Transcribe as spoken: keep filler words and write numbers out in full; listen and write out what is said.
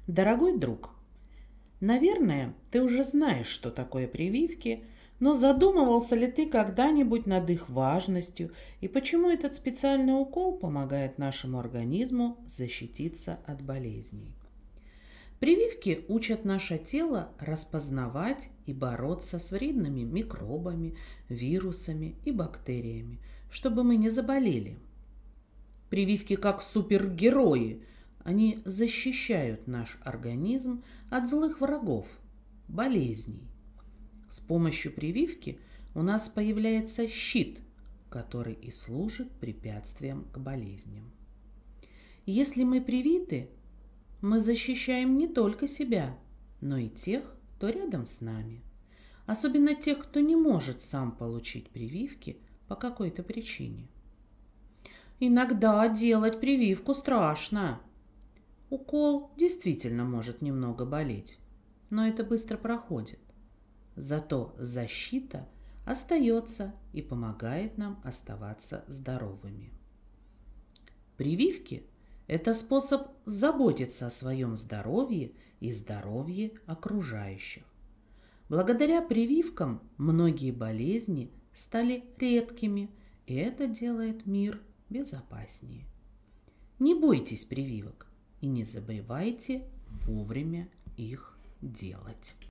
Дорогой друг, наверное, ты уже знаешь, что такое прививки, но задумывался ли ты когда-нибудь над их важностью и почему этот специальный укол помогает нашему организму защититься от болезней? Прививки учат наше тело распознавать и бороться с вредными микробами, вирусами и бактериями, чтобы мы не заболели. Прививки как супергерои. Они защищают наш организм от злых врагов, болезней. С помощью прививки у нас появляется щит, который и служит препятствием к болезням. Если мы привиты, мы защищаем не только себя, но и тех, кто рядом с нами. Особенно тех, кто не может сам получить прививки по какой-то причине. Иногда делать прививку страшно. Укол действительно может немного болеть, но это быстро проходит. Зато защита остается и помогает нам оставаться здоровыми. Прививки – это способ заботиться о своем здоровье и здоровье окружающих. Благодаря прививкам многие болезни стали редкими, и это делает мир безопаснее. Не бойтесь прививок и не забывайте вовремя их делать.